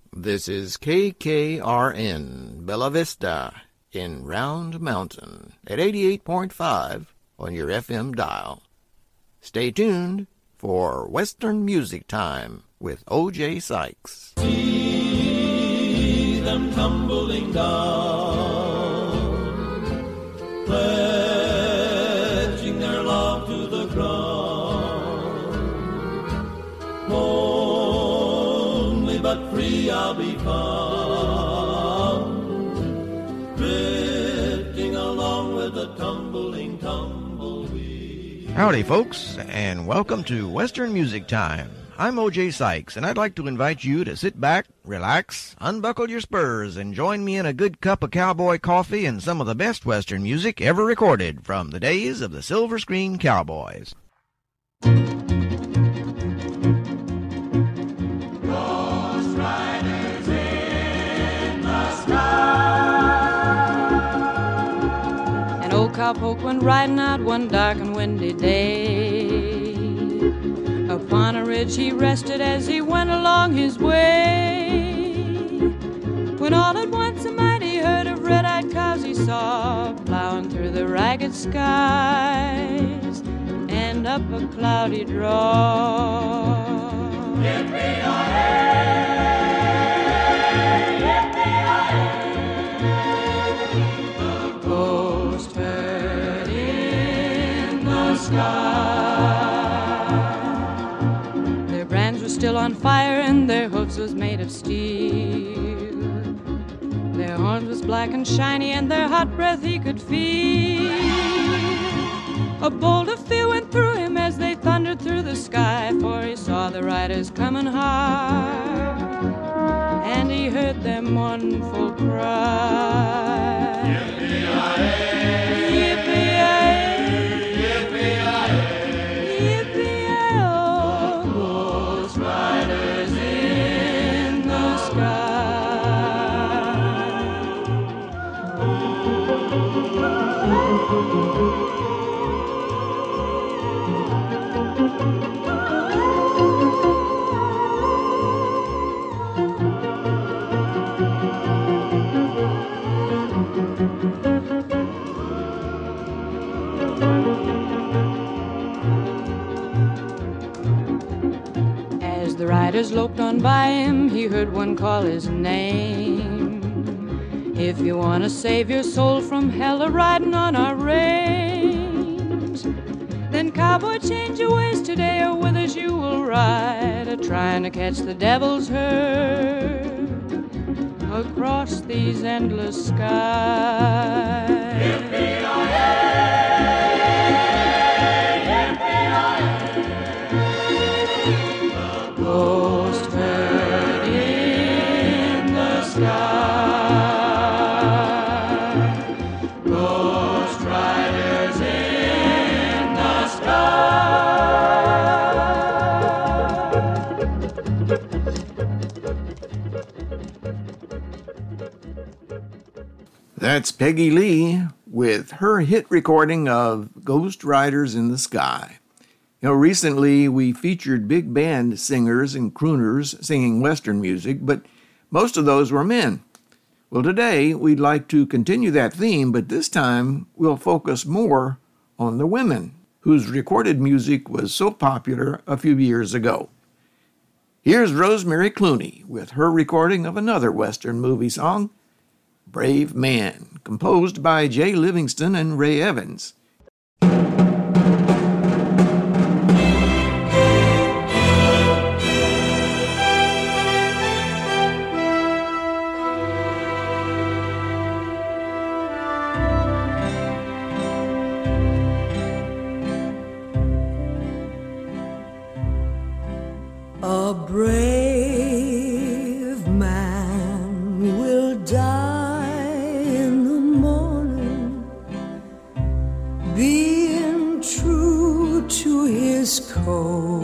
This is KKRN Bella Vista in Round Mountain at 88.5 on your FM dial. Stay tuned for Western Music Time with O.J. Sykes. See them tumbling down, pledging their love to the ground. Lonely but free I'll be found, drifting along with the tumbling tumbleweed. Howdy, folks, and welcome to Western Music Time. I'm O.J. Sykes, and I'd like to invite you to sit back, relax, unbuckle your spurs, and join me in a good cup of cowboy coffee and some of the best Western music ever recorded from the days of the Silver Screen Cowboys. Ghost riders in the sky. An old cowpoke went riding out one dark and windy day. Upon a ridge he rested as he went along his way, when all at once a mighty herd of red-eyed cows he saw plowing through the ragged skies and up a cloudy draw. Yippee-yi-hey, yippee-yi-hey. The ghost herd in the sky. Still on fire, and their hoofs was made of steel. Their horns was black and shiny, and their hot breath he could feel. A bolt of fear went through him as they thundered through the sky, for he saw the riders coming hard, and he heard their mournful cry. Yippee-yi-hey, yippee-yi-hey, yippee-yi-hey. As the riders loped on by him, he heard one call his name. If you want to save your soul from hell a-riding on our range, then cowboy, change your ways today, or with us you will ride, a-trying to catch the devil's herd across these endless skies. Yippee-yi-hey, Ghost herd in the sky. Ghost riders in the That's Peggy Lee with her hit recording of Ghost Riders in the Sky. You know, recently we featured big band singers and crooners singing Western music, but most of those were men. Well, today we'd like to continue that theme, but this time we'll focus more on the women whose recorded music was so popular a few years ago. Here's Rosemary Clooney with her recording of another Western movie song, Brave Man, composed by Jay Livingston and Ray Evans. A brave man will die in the morning, being true to his code.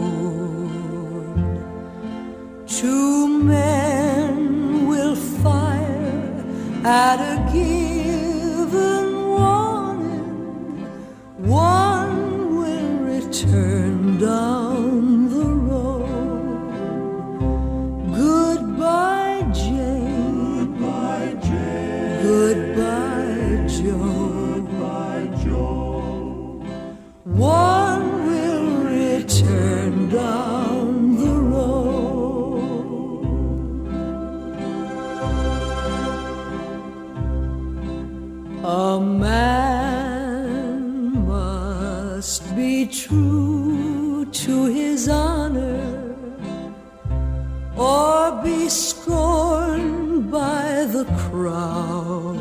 2 men will fire at a given warning. 1 will return down the road. Goodbye, Joe. One will return down the road. A man must be true to his honor, or be scorned by the crowd.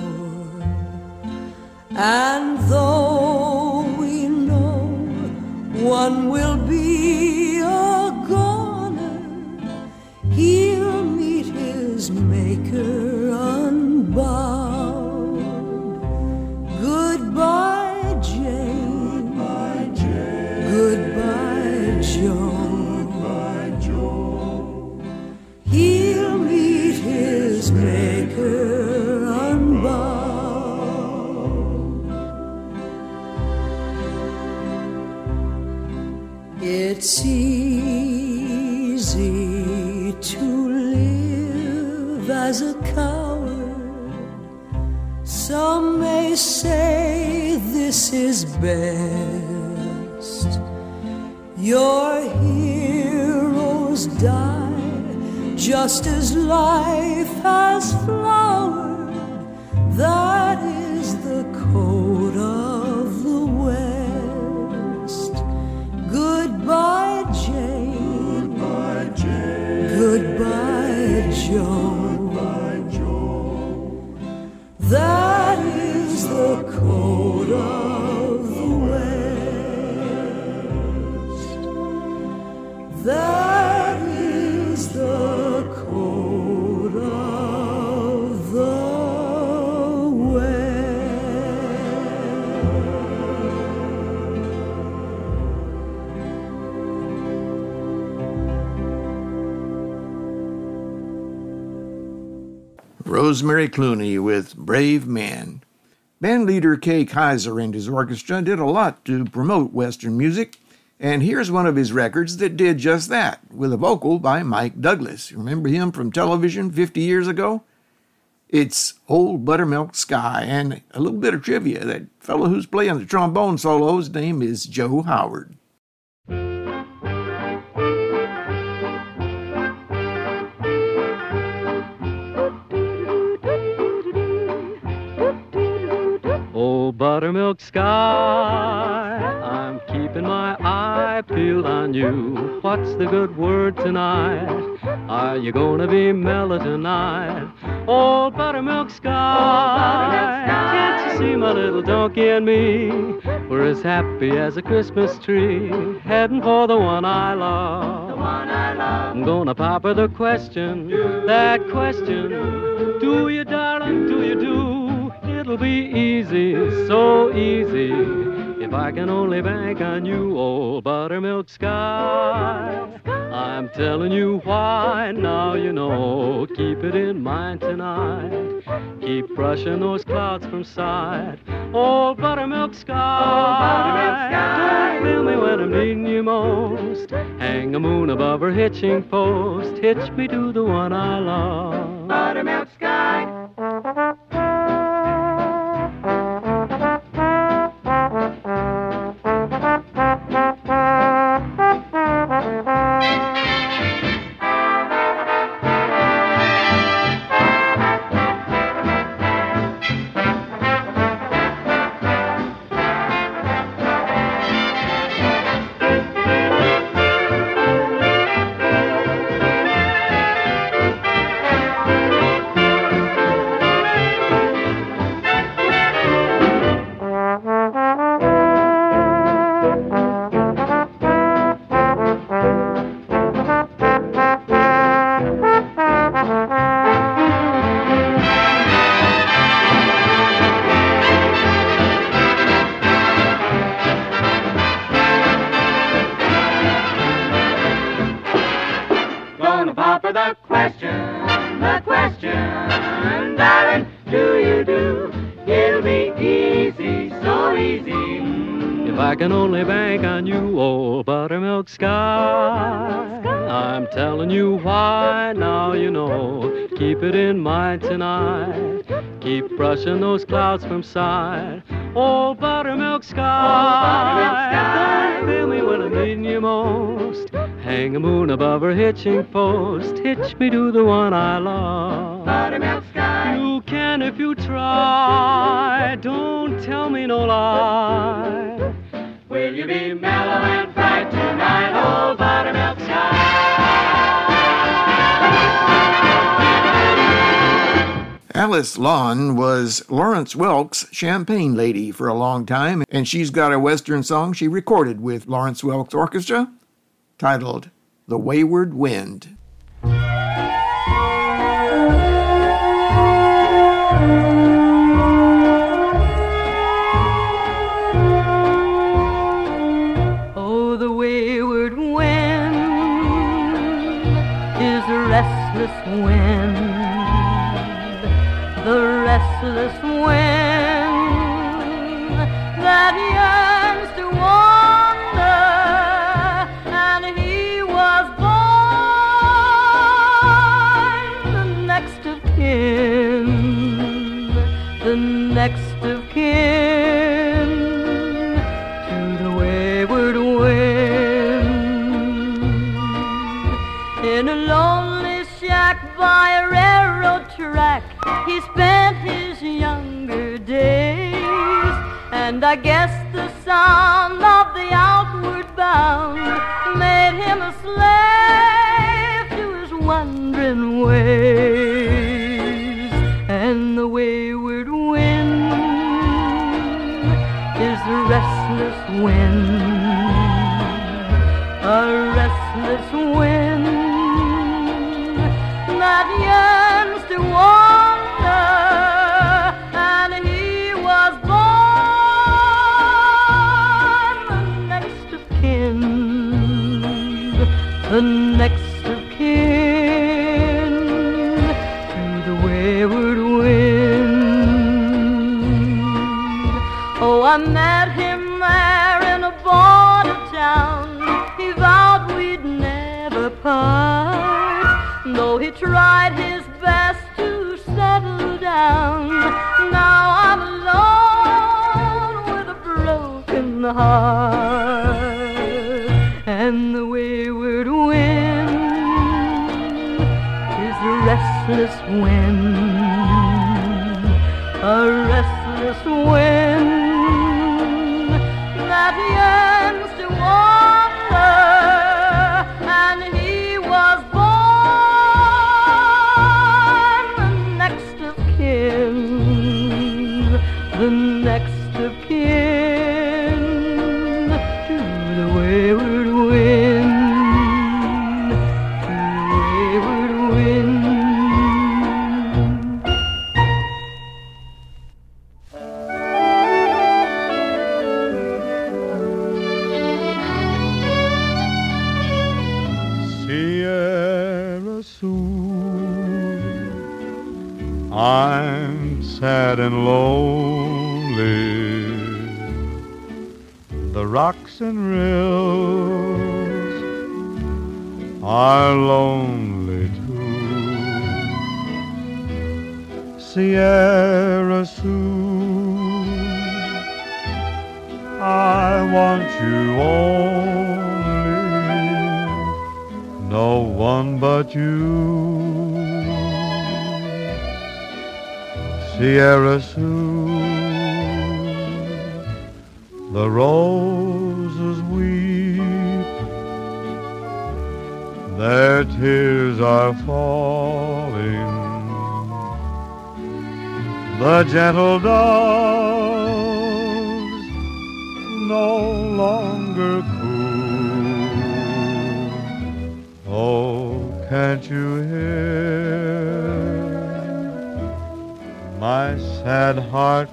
And though we know one will be a goner, he'll meet his maker unbound. Goodbye, Jane. Goodbye, Jane. Goodbye, Joe. He'll meet his maker unbound. It's easy to live as a coward. Some may say this is best. Your heroes die just as life has flowered. That is the code of the West. Goodbye, Jane. Goodbye, Jane. Goodbye, Joe. Goodbye, Joe. That is the code of the West. That is the code of the Rosemary Clooney with Brave Man. Band leader Kay Kaiser and his orchestra did a lot to promote Western music, and here's one of his records that did just that, with a vocal by Mike Douglas. Remember him from television 50 years ago? It's Old Buttermilk Sky, and a little bit of trivia. That fellow who's playing the trombone solo's name is Joe Howard. Old buttermilk sky, I'm keeping my eye peeled on you. What's the good word tonight? Are you gonna be mellow tonight? Old buttermilk sky, can't you see my little donkey and me? We're as happy as a Christmas tree, heading for the one I love. The one I love. I'm gonna pop her the question, that question. Do you, darling, do you do? It'll be easy, so easy, if I can only bank on you, old buttermilk sky. I'm telling you why, now you know. Keep it in mind tonight. Keep brushing those clouds from sight. Old buttermilk sky. Old buttermilk sky. Don't feel me when I'm needing you most. Hang a moon above her hitching post. Hitch me to the one I love. Buttermilk sky. I can only bank on you, old buttermilk sky. I'm telling you why, now you know. Keep it in mind tonight. Keep brushing those clouds from sight. Old buttermilk sky, don't fail me when I'm needing you most. Hang a moon above her hitching post. Hitch me to the one I love. Buttermilk sky. You can if you try. Don't tell me no lie. Will you be mellow and bright tonight, old buttermilk sky? Alice Lawn was Lawrence Welk's champagne lady for a long time, and she's got a Western song she recorded with Lawrence Welk's Orchestra titled The Wayward Wind. Oh, the wayward wind is a restless wind, the restless wind that yearns to wander, and he was born the next of kin, the next of kin to the wayward wind. In a lonely shack by a railroad track, he spent his younger days, and I guess the sound of the outward bound made him a slave to his wandering ways. And the wayward wind is a restless wind, a restless wind that yearns to wander, and he was born the next of kin, the next of kin to the wayward wind. Oh, I met him there in a border town. He vowed we'd never part, though he tried his best to settle down. Now I'm alone with a broken heart, and the wayward wind is a restless wind, a restless wind that yearns to wander, and he was born the next of kin, the next of kin to the wayward wind, to the wayward wind. Sierra Sue, I'm sad and lonely. The rocks and rills are lonely too. Sierra Sue, I want you only, no one but you. Sierra Sue, the roses weep, their tears are falling, the gentle doves no longer coo. Oh, can't you hear my sad heart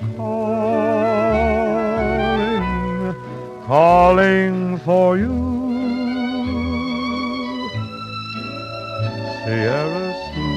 calling, calling for you? Sierra Sue.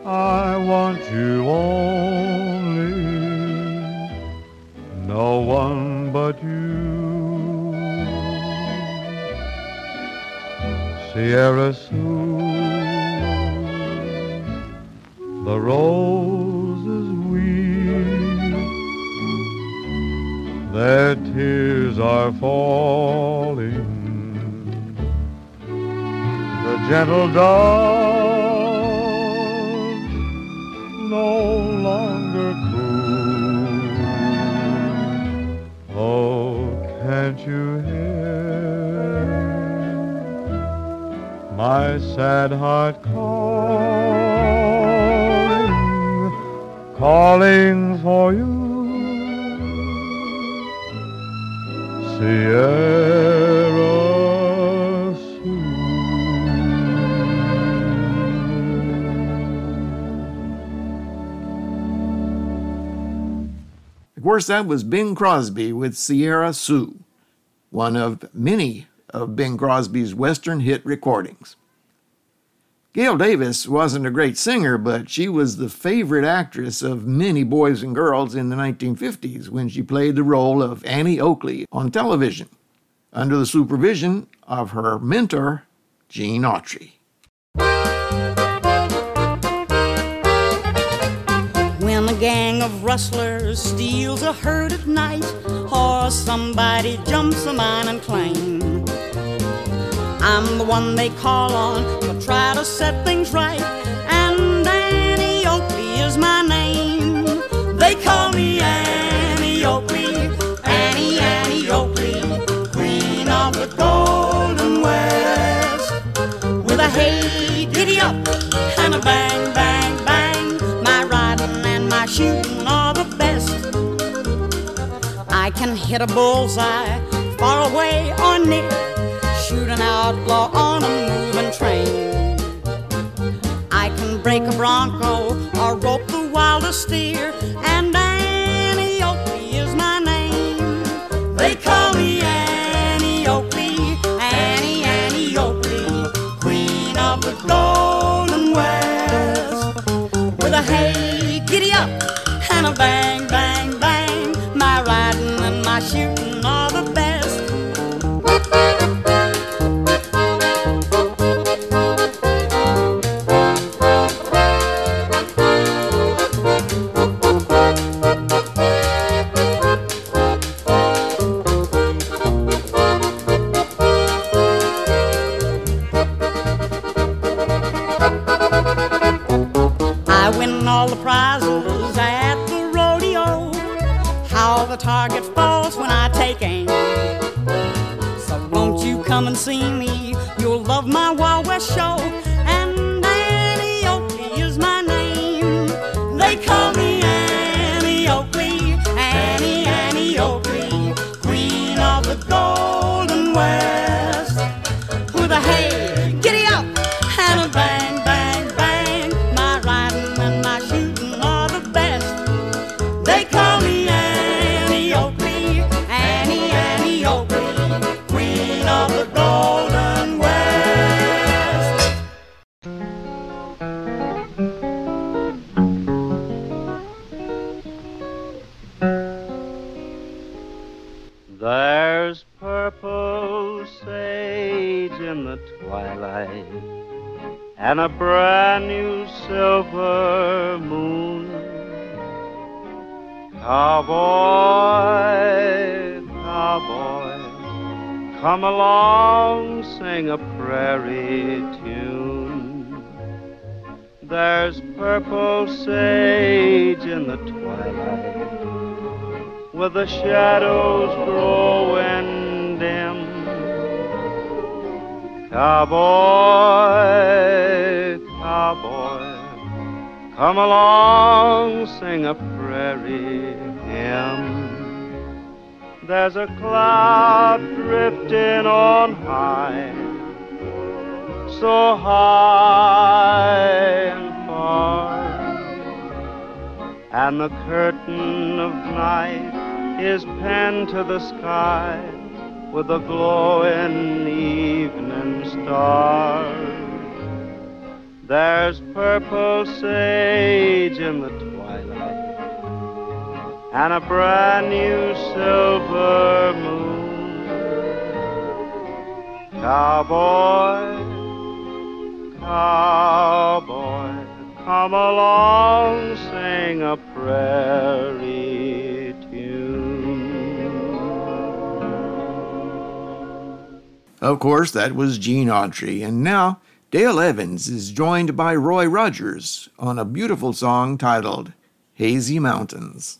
I want you only, no one but you. Sierra Sue, the roses weep, their tears are falling. The gentle doves no longer coo. Oh, can't you hear my sad heart calling for you? Sierra Sue. Of course, that was Bing Crosby with Sierra Sue, one of many of Bing Crosby's Western hit recordings. Gail Davis wasn't a great singer, but she was the favorite actress of many boys and girls in the 1950s when she played the role of Annie Oakley on television, under the supervision of her mentor, Gene Autry. When a gang of rustlers steals a herd at night, or somebody jumps a mining claim, I'm the one they call on to try to set things right, and Annie Oakley is my name. They call me Annie Oakley, Annie Oakley, queen of the Golden West. With a hey, giddy up, and a bang, bang, bang, my riding and my shooting are the best. I can hit a bullseye far away or near, shoot an outlaw on a moving train. I can break a bronco or rope the wildest steer, and Annie Oakley is my name. They call me Annie Oakley, Annie Oakley, queen of the Golden West. With a hey, giddy up, and a bang, bang, bang, my riding and my shooting are the best. I win all the prizes at the rodeo. How the target falls when I take aim. So won't you come and see me? You'll love my Wild West show. And Annie Oakley is my name. They call me Annie Oakley, Annie Oakley, queen of the Golden West. With a hey, giddy up, and a bang, bang, bang, my riding and my shooting are the best. They call me Annie Oakley, Annie Oakley, queen of the Golden West. There's purple sage in the twilight, and a brand new silver moon. Cowboy, cowboy, come along, sing a prairie tune. There's purple sage in the twilight, with the shadows growing dim. Cowboy, cowboy, come along, sing a prairie hymn. There's a cloud drifting on high, so high and far, and the curtain of night is pinned to the sky with a glowing evening star. There's purple sage in the twilight and a brand new silver moon. Cowboy, cowboy, come along, sing a prairie tune. Of course, that was Gene Autry, and now Dale Evans is joined by Roy Rogers on a beautiful song titled Hazy Mountains.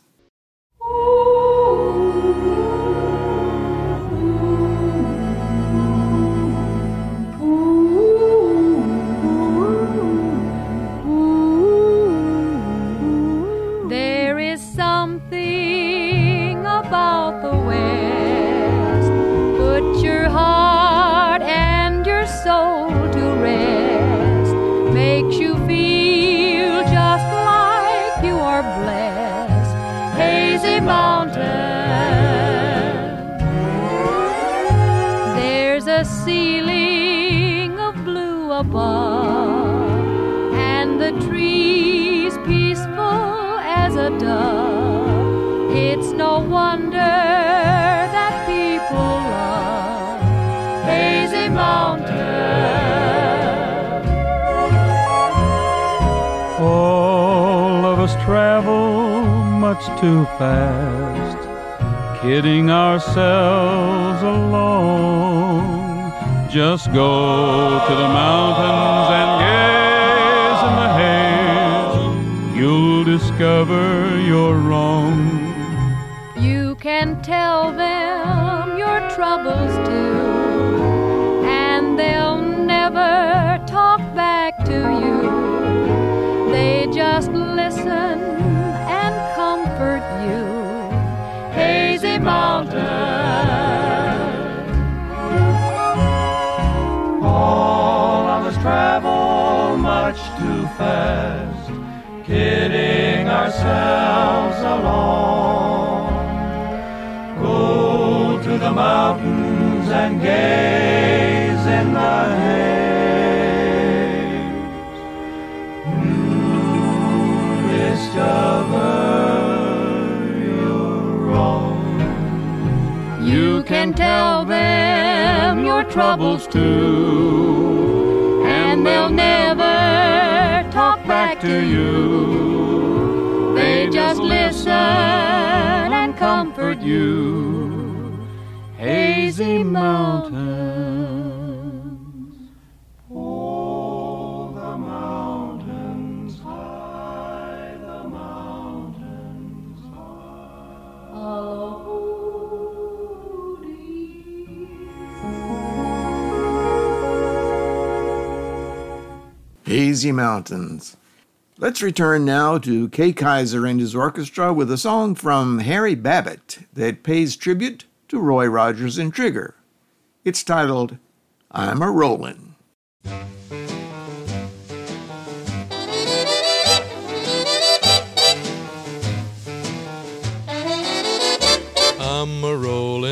There is something about the West. Put your heart and your soul to rest. Makes you feel just like you are blessed. Hazy Mountain. There's a ceiling of blue above, and the trees peaceful as a dove. It's no wonder that people love Hazy Mountain. All of us travel much too fast, kidding ourselves alone. Just go to the mountains and gaze in the haze. You'll discover you're wrong. You can tell them your troubles too, and they'll never talk back to you. They just listen and comfort you. Hazy Mountain. All of us travel much too fast, kidding ourselves along. Go to the mountains and gaze in the haze. You discover you're wrong. You can tell them your troubles too, and they'll never talk back to you. They just listen and comfort you. Hazy Mountains. Oh, the mountains high, the mountains high. Hazy Mountains. Let's return now to Kay Kyser and his orchestra with a song from Harry Babbitt that pays tribute to Roy Rogers and Trigger. It's titled, I'm a Rollin'. I'm a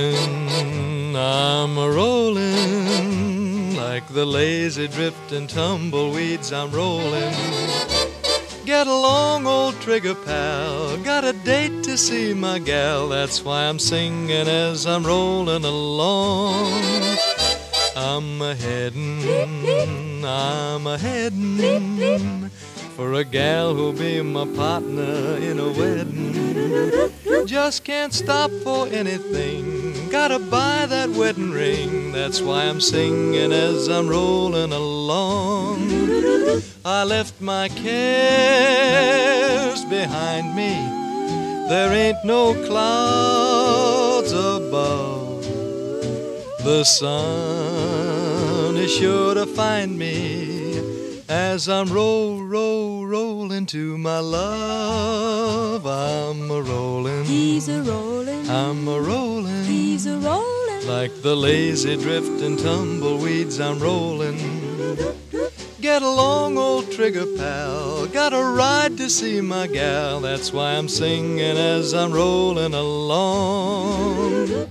rollin', like the lazy drifting tumbleweeds I'm rollin'. Get along, old Trigger pal, got a date to see my gal, that's why I'm singing as I'm rollin' along. I'm a-headin' for a gal who'll be my partner in a weddin'. Just can't stop for anything, gotta buy that wedding ring, that's why I'm singing as I'm rollin' along. I left my cares behind me, there ain't no clouds above. The sun is sure to find me as I'm rollin' to my love. I'm a rollin', he's a rollin', I'm a rollin', he's a rollin', like the lazy drifting tumbleweeds I'm rollin'. Get along, old Trigger pal, got a ride to see my gal, that's why I'm singing as I'm rollin' along.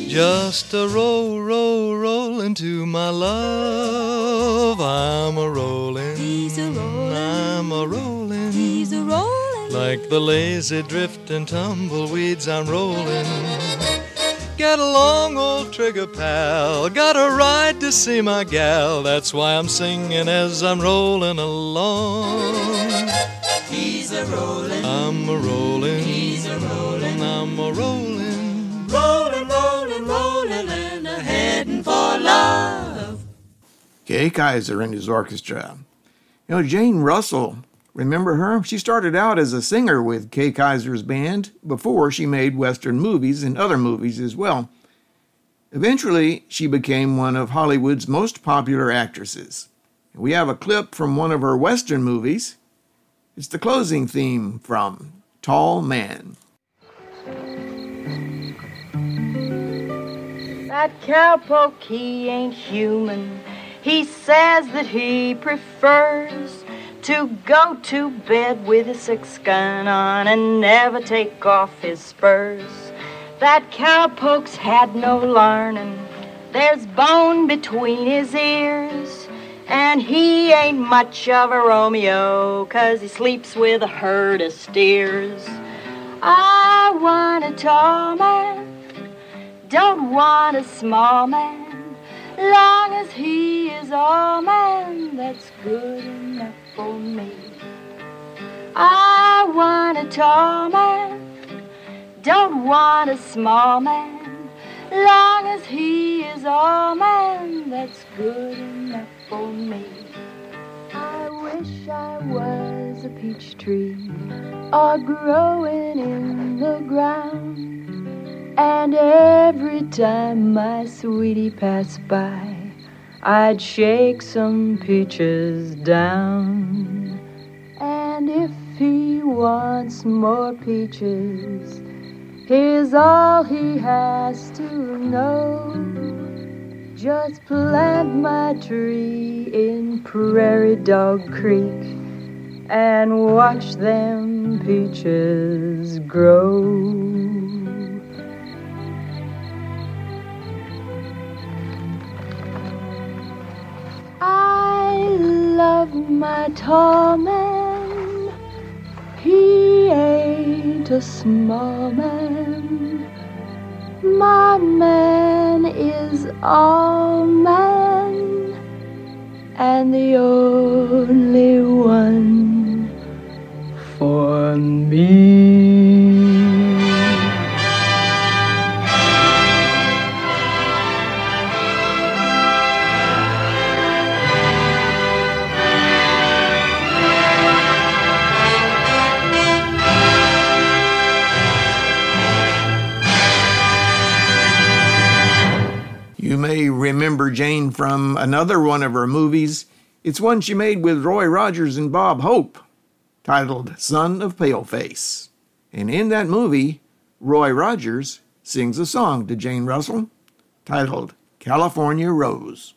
Just a roll, roll, rollin' to my love. I'm a rollin', He's a rollin', I'm a rollin'. he's a rollin'. Like the lazy drifting tumbleweeds, I'm rollin'. Get along, old trigger pal. Got a ride to see my gal. That's why I'm singing as I'm rollin' along. He's a rollin', I'm a rollin', he's a rollin', I'm a rollin'. rollin', rollin', rollin', and a headin' for love. Kay Kaiser and his orchestra. You know, Jane Russell, remember her? She started out as a singer with Kay Kaiser's band before she made Western movies and other movies as well. Eventually, she became one of Hollywood's most popular actresses. We have a clip from one of her Western movies. It's the closing theme from Tall Man. That cowpoke, he ain't human. He says that he prefers to go to bed with a 6-gun on and never take off his spurs. That cowpoke's had no larnin'. There's bone between his ears. And he ain't much of a Romeo, 'cause he sleeps with a herd of steers. I want a tall man, don't want a small man. Long as he is all man, that's good enough for me. I want a tall man, don't want a small man. Long as he is all man, that's good enough for me. I wish I was a peach tree, or growing in the ground. And every time my sweetie passed by, I'd shake some peaches down. And if he wants more peaches, here's all he has to know. Just plant my tree in Prairie Dog Creek and watch them peaches grow. I love my tall man. He ain't a small man. My man is all man, and the only one for me. You may remember Jane from another one of her movies. It's one she made with Roy Rogers and Bob Hope, titled Son of Paleface. And in that movie, Roy Rogers sings a song to Jane Russell titled California Rose.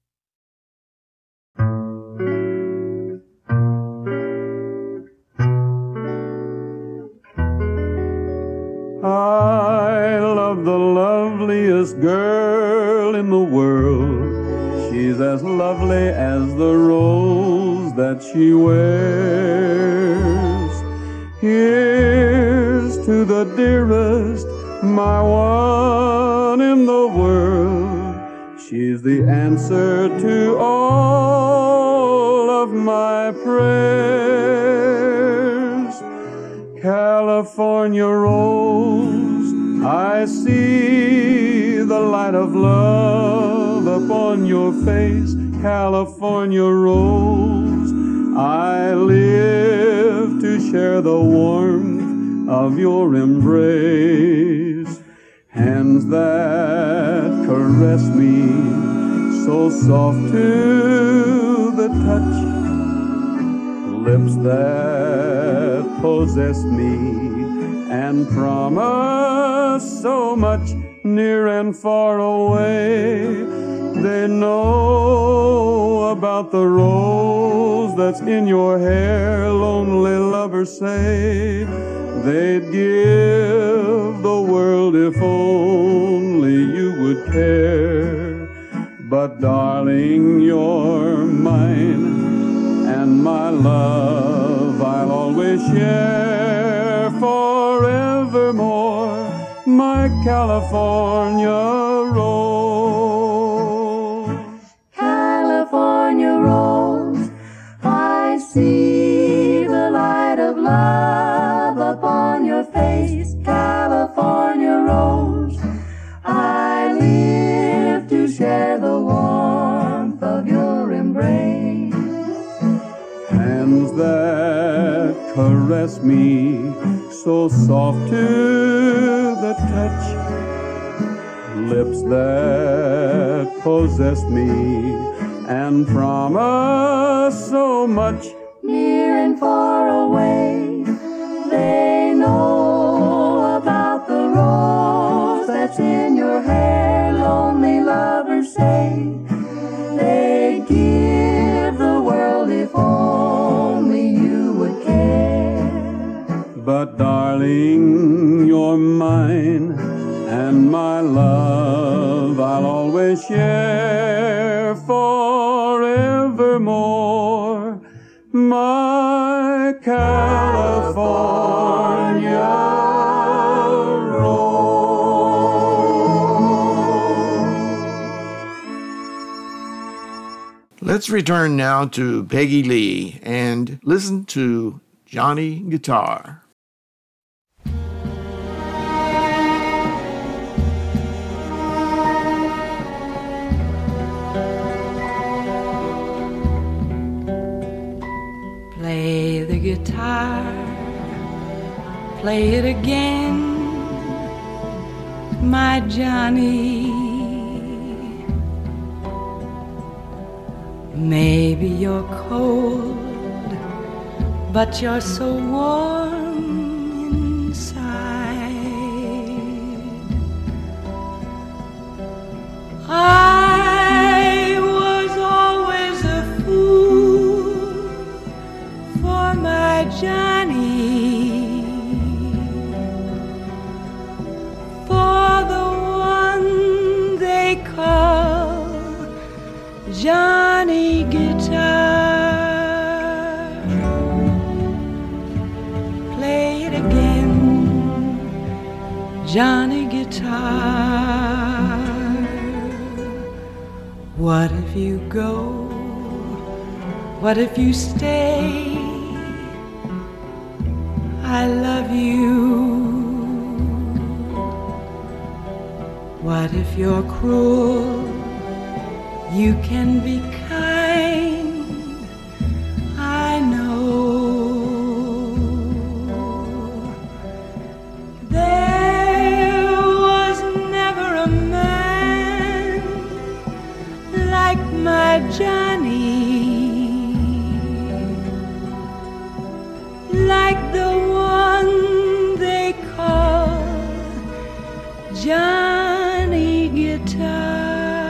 I love the loveliest girl in the world. She's as lovely as the rose that she wears. Here's to the dearest, my one in the world. She's the answer to all of my prayers. California rose, I see the light of love upon your face. California rose, I live to share the warmth of your embrace. Hands that caress me, so soft to the touch. Lips that possess me and promise so much, near and far away. They know about the rose that's in your hair, lonely lovers say. they'd give the world if only you would care. But darling, you're mine, and my love I'll always share forevermore, my California rose. California rose, I see the light of love upon your face. California rose, I live to share the warmth of your embrace. Hands that caress me, so soft to the touch, lips that possess me and promise so much. Near and far away, they know about the rose that's in your hair. Lonely lovers say they'd give the world if only you would care. But darling, you're mine, and my love I'll always share forevermore, my California rose. Let's return now to Peggy Lee and listen to Johnny Guitar. Play the guitar, play it again, my Johnny. Maybe you're cold, but you're so warm inside. I was always a fool for my Johnny, for the one they call Johnny Guitar. Play it again, Johnny Guitar. What if you go? What if you stay? I love you. What if you're cruel? You can be kind, I know. There was never a man like my Johnny, like the one they call Johnny Guitar.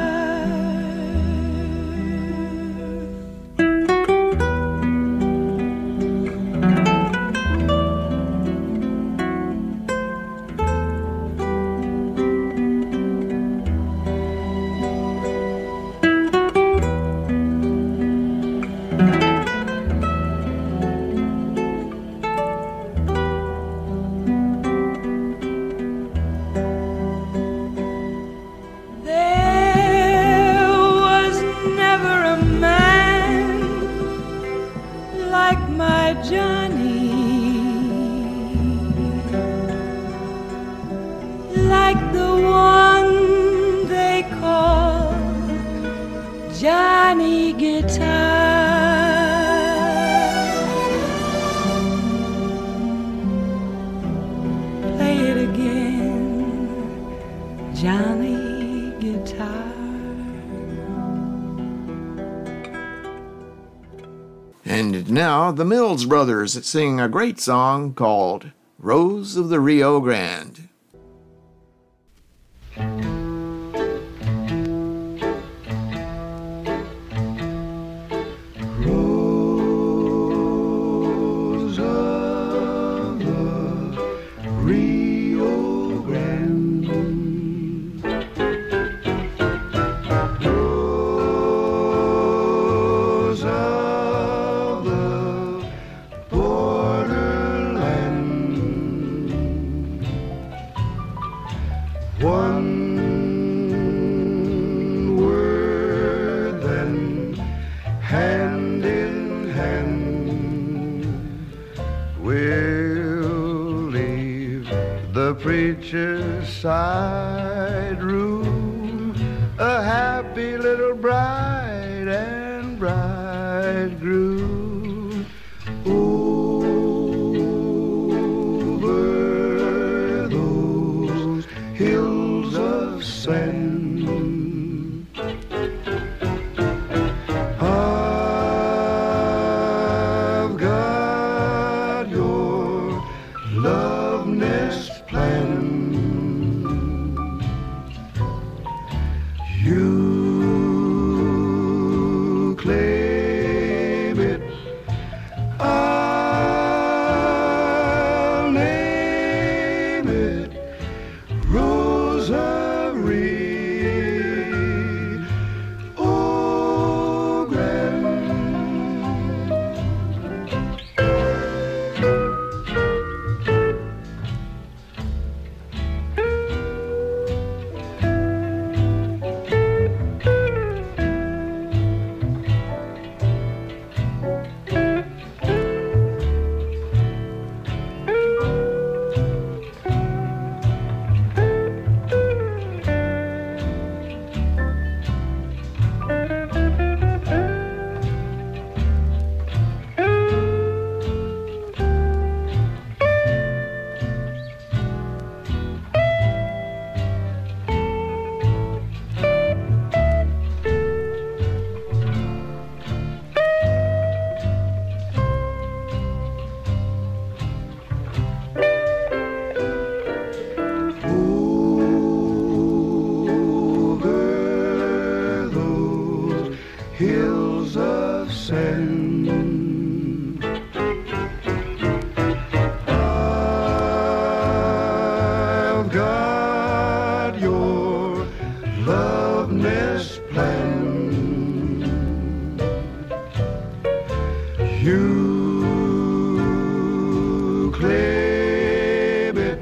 Johnny Guitar. Play it again, Johnny Guitar. And now the Mills Brothers sing a great song called Rose of the Rio Grande. Rose of the One word then, hand in hand, we'll leave the preacher's side room, a happy little bride and bridegroom. Over those hills of sand, I've got your love nest planned. You claim it, I'll name it Rosary. Oh, grand. Over those hills of sand, I've got your love nest planned. You claim it,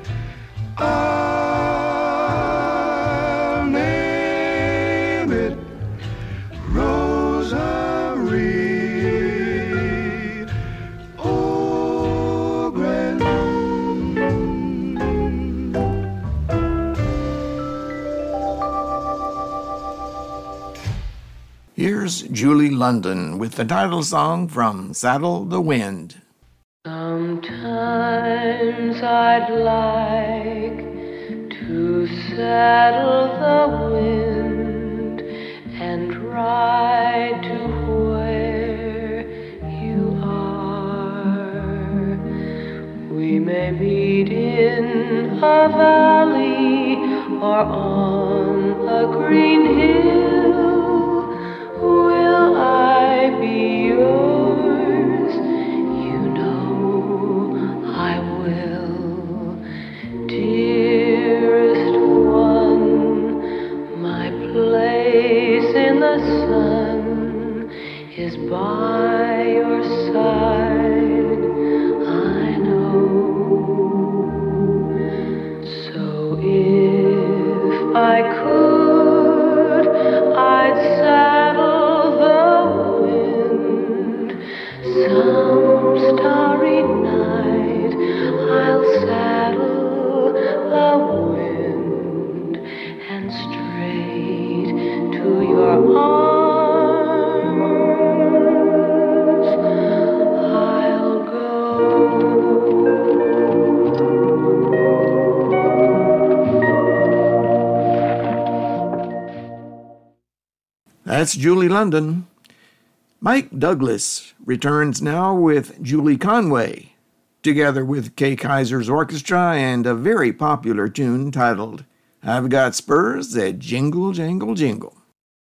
I'll name it Rosary. Oh, grand. Here's Julie London with the title song from Saddle the Wind. Sometimes I'd like to saddle the wind and ride to where you are. We may meet in a valley or on a green hill. Will I be yours? You know I will. Dearest one, my place in the sun is by your side, I know. So if I could, I'd saddle the wind. Some starry night I'll saddle the wind, and straight to your arms I'll go. That's Julie London. Mike Douglas returns now with Julie Conway, together with Kay Kaiser's orchestra and a very popular tune titled I've Got Spurs That Jingle, Jangle, Jingle.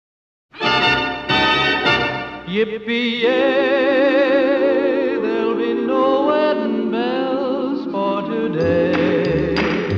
Yippee-yay, there'll be no wedding bells for today.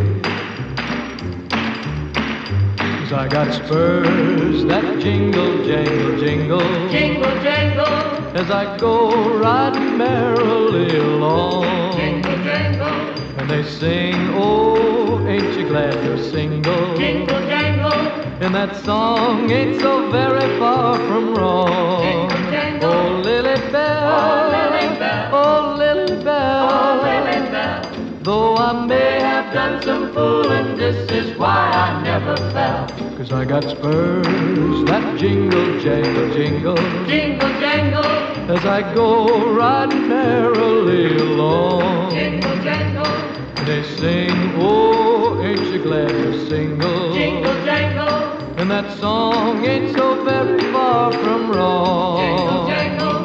'Cause I got spurs that jingle, jangle, jingle. Jingle, jangle. As I go riding merrily along. Jingle, jangle. And they sing, oh, ain't you glad you're single? Jingle jangle, And that song ain't so very far from wrong. jingle jangle, Oh, Lily Bell, oh, Lily Bell, oh, Lily Bell, oh, Lily Bell. Though I may have done some fooling, this is why I never fell. 'Cause I got spurs that jingle, jangle, jingle, Jingle jangle, as I go riding merrily along. jingle jangle, They sing, oh, ain't you glad you're single? jingle jangle, And that song ain't so very far from wrong. jingle jangle.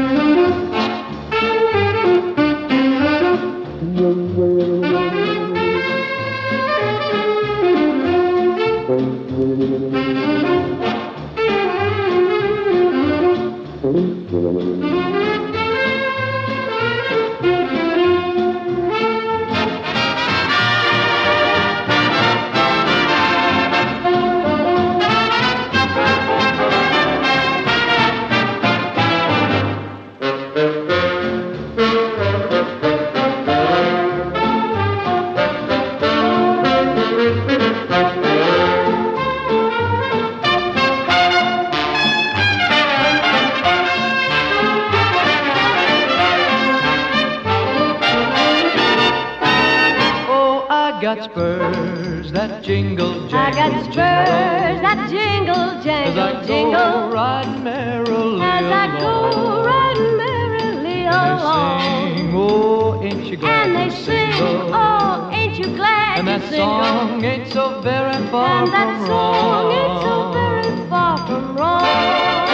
Spurs that jingle, jangle, I got spurs that jingle, as I jangle, jingle. go riding merrily As I go along. riding merrily And they along. sing, oh, ain't you glad And they you're sing, single? oh, ain't you glad And you're that single? song ain't so very far And that from song ain't so wrong. very far from wrong.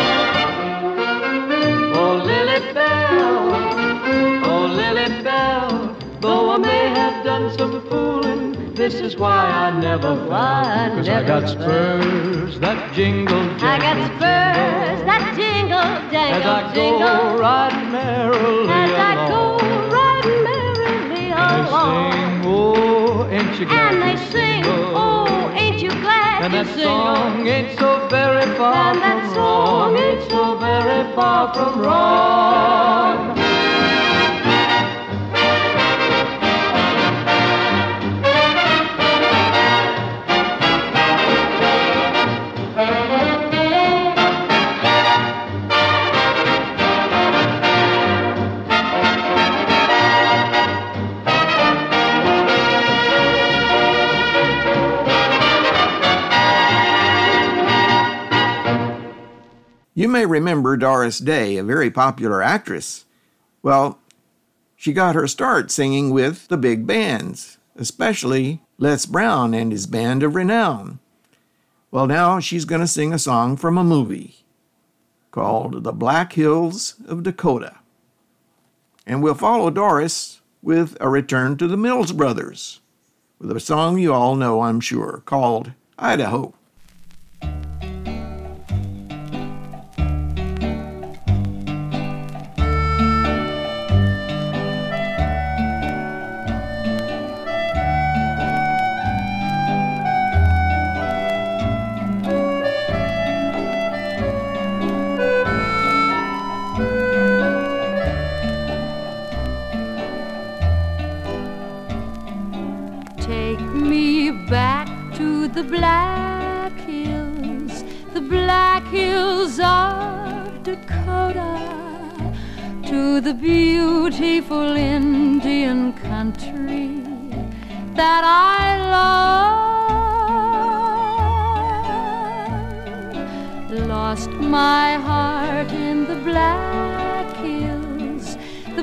Oh, Lily Bell, oh, Lily Bell, though I may have done some fooling, this is why I never fell. 'Cause I got spurs that jingle, jangle, I got spurs that jingle, as jangle, I go jingle. riding merrily As I go along. riding merrily And they along. sing, oh, ain't you glad And they you're sing, single? oh, ain't you glad And you're that single? song ain't so very far And that from song wrong. ain't so very far from wrong. You may remember Doris Day, a very popular actress. Well, she got her start singing with the big bands, especially Les Brown and his band of renown. Well, now she's going to sing a song from a movie called The Black Hills of Dakota. And we'll follow Doris with a return to the Mills Brothers, with a song you all know, I'm sure, called Idaho. Take me back to the Black Hills of Dakota, to the beautiful Indian country that I love. Lost my heart in the Black Hills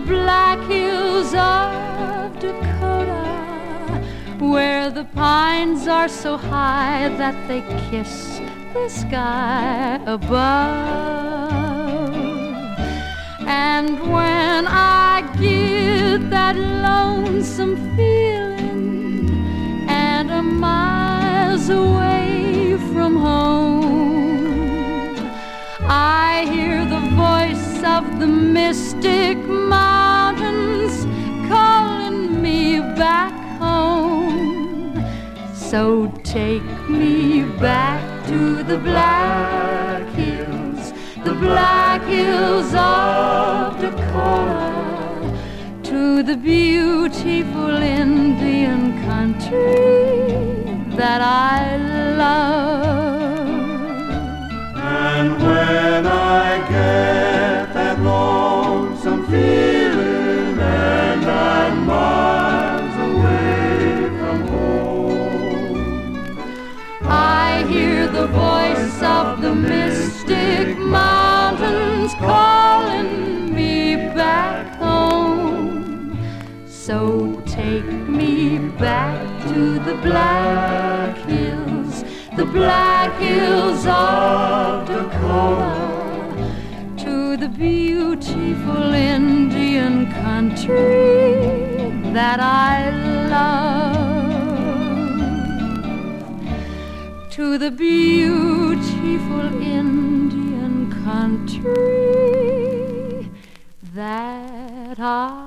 of Dakota, where the pines are so high that they kiss the sky above. And when I get that lonesome feeling and I'm miles away from home, I hear the voice of the mystic mountains calling me back home. So take me back to the Black Hills of Dakota, to the beautiful Indian country that I love. And when I get that lonesome feeling and I'm miles away from home, I hear the voice of the mystic mountains calling me back home. So take me back to the Black Hills, the Black Hills of Dakota, to the beautiful Indian country that I love, to the beautiful Indian country that I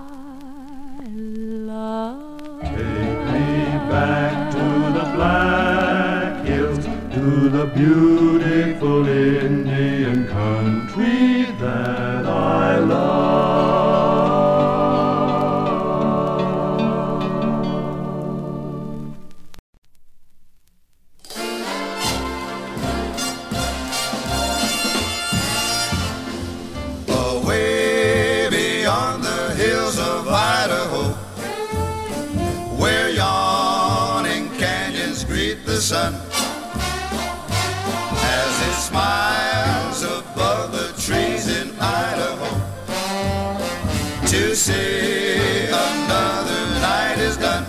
love. take me back to the Black Hills, to the beautiful Indian country that I love. Away beyond the hills of Idaho, where yawning canyons greet the sun, as it smiles above the trees in Idaho, to see another night is done.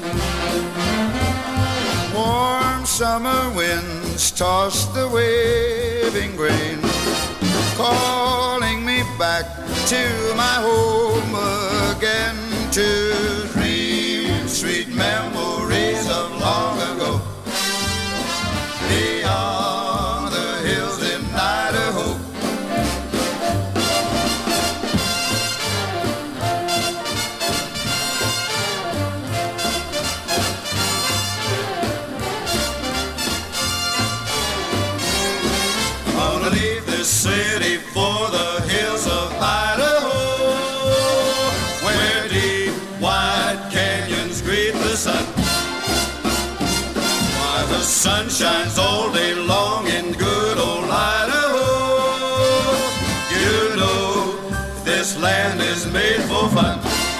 Warm summer winds toss the waving grain, calling me back to my home again, to dream sweet memories of long ago, beyond the hills in Idaho. I'm gonna leave this city for the hills of Idaho, where deep wide canyons greet the sun. Why, the sun shines all day long in good old Idaho. You know this land is made for fun,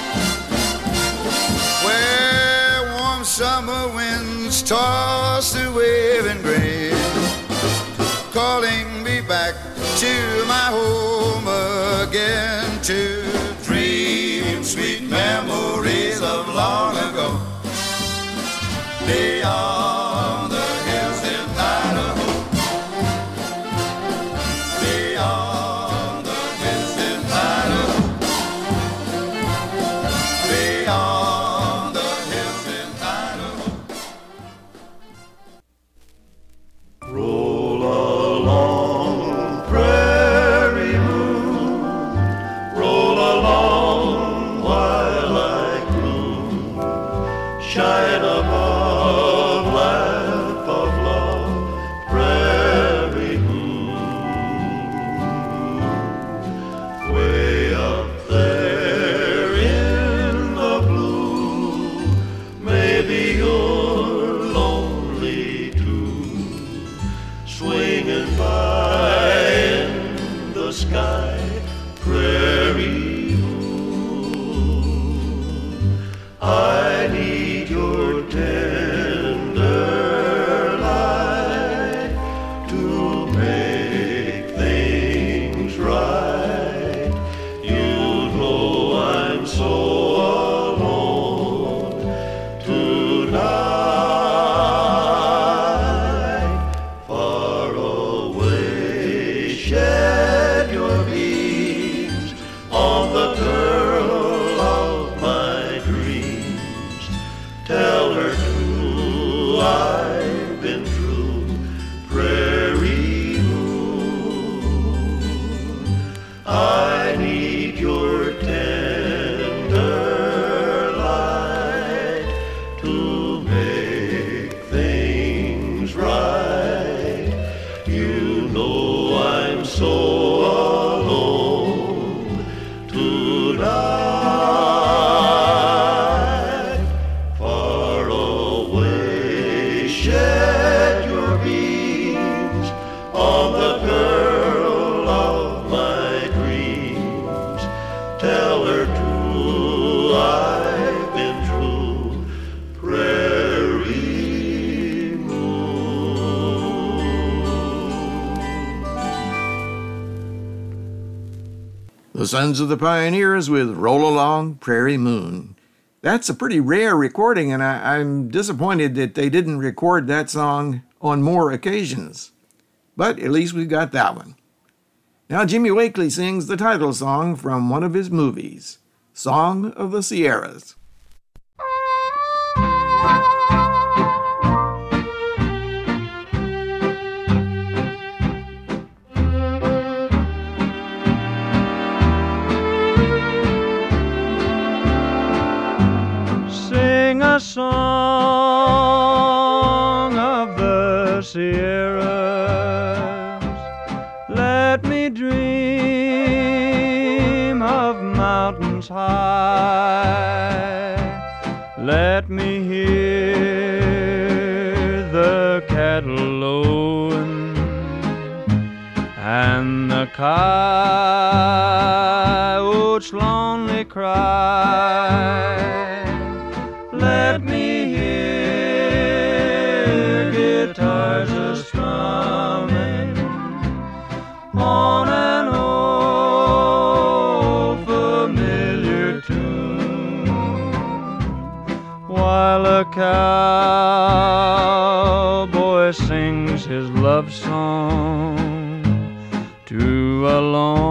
where warm summer winds toss the waving grain, calling me back to my home again, to dream sweet memories of long ago, beyond the hills in Idaho, beyond the hills in Idaho, beyond the hills in Idaho. Roll along, prairie moon, roll along while I croon, shine above, laugh of love, prairie moon. Way up there in the blue, maybe you're lonely too, swinging by in the sky, prairie moon. I need your tender light to make things right. You know I'm so alone tonight. Far away, shed your beams The Sons of the Pioneers with Roll Along Prairie Moon. That's a pretty rare recording, and I'm disappointed that they didn't record that song on more occasions. But at least we got that one. Now Jimmy Wakely sings the title song from one of his movies, Song of the Sierras. Sing a song of the Sierras. Let me dream of mountains high. Let me hear the cattle lowing and the coyotes lonely cry. Let me hear guitars a-strumming on an old familiar tune, while a cowboy sings his love song to a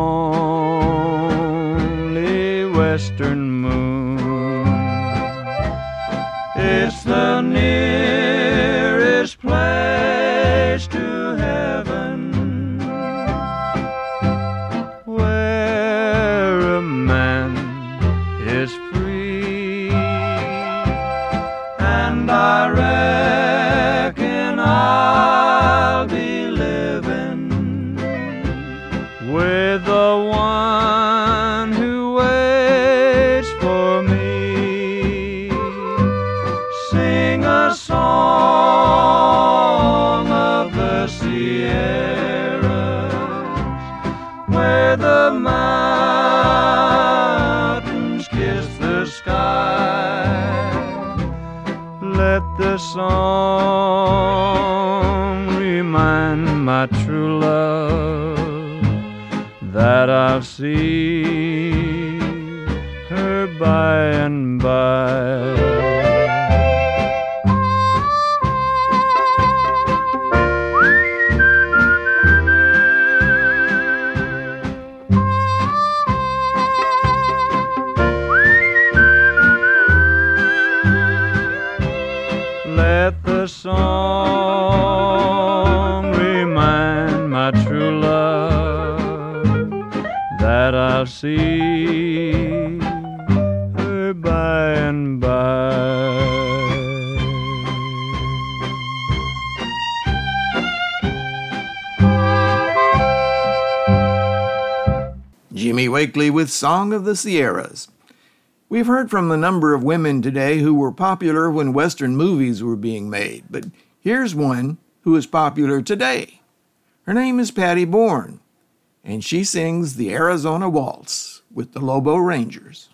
lonely western moon. It's the nearest place to heaven, where a man is free, and I reckon I'll be living with the one who waits for me. Sing a song of the Sierras, where the mountains kiss the sky. Let the song remind my true love that I'll see her by and by. Let the song remind my true love that I'll see her by and by. Jimmy Wakely with Song of the Sierras. We've heard from a number of women today who were popular when Western movies were being made, but here's one who is popular today. Her name is Patty Bourne, and she sings the Arizona Waltz with the Lobo Rangers.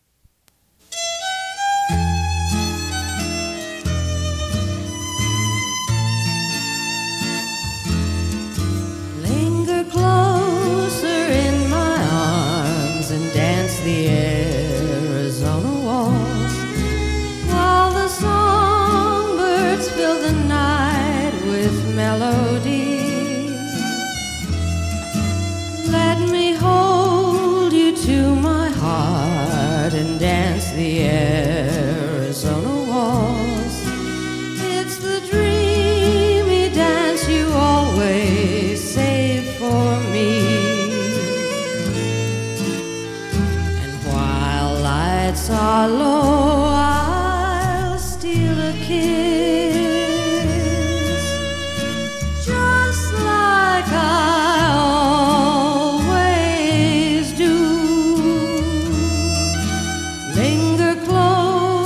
Linger closer in my arms and dance the Arizona waltz, while the songbirds fill the night with melody. Let me hold you to my heart and dance the Arizona waltz. It's the dreamy dance you always save for me. And while lights are low, I'll steal a kiss, just like I always do. Linger close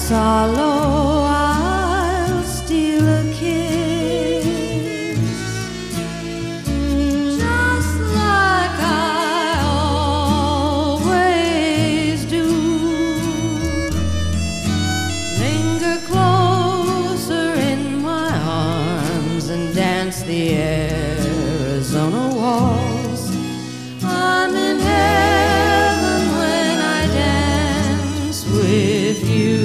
sorrow, I'll steal a kiss, just like I always do. Linger closer in my arms and dance the Arizona waltz. I'm in heaven when I dance with you.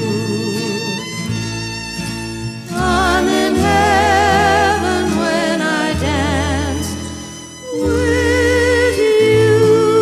I'm in heaven when I dance with you.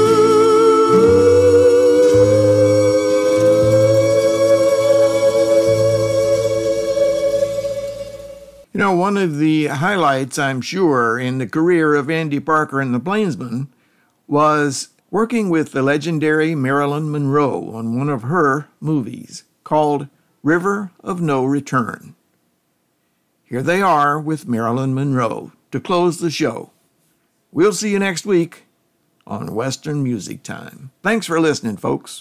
You know, one of the highlights, I'm sure, in the career of Andy Parker and the Plainsmen was working with the legendary Marilyn Monroe on one of her movies called River of No Return. Here they are with Marilyn Monroe to close the show. We'll see you next week on Western Music Time. Thanks for listening, folks.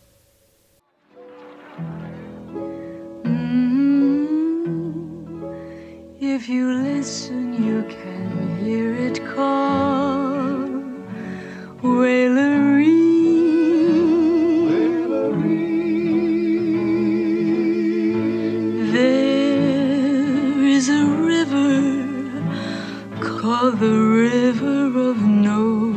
If you listen, you can hear it call. Wailery, there is a river called the River of No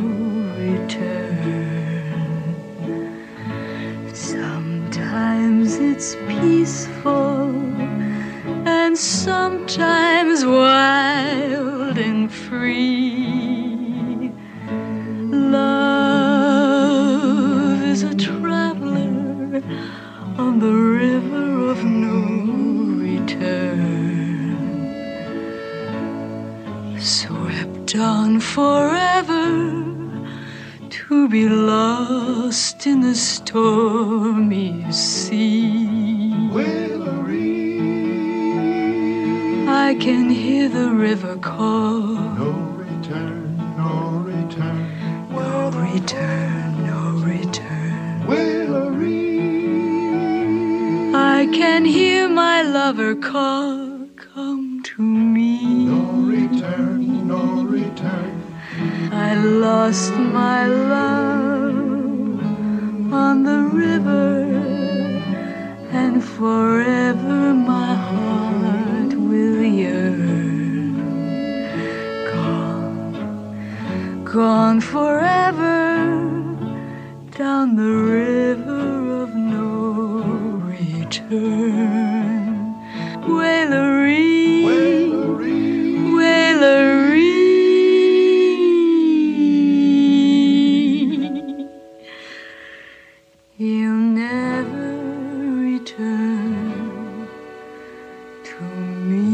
Return. Sometimes it's peaceful and sometimes wild and free. Love is a traveler on the river of no return, swept on forever to be lost in the stormy sea. I can hear the river call. No return, no return. No return, no return. Wailery. I can hear my lover call. Come to me. No return, no return. I lost my love on the river, and forever my heart will yearn. Gone forever down the river of no return. Wailery, Wailery, Wailery. He'll never return to me.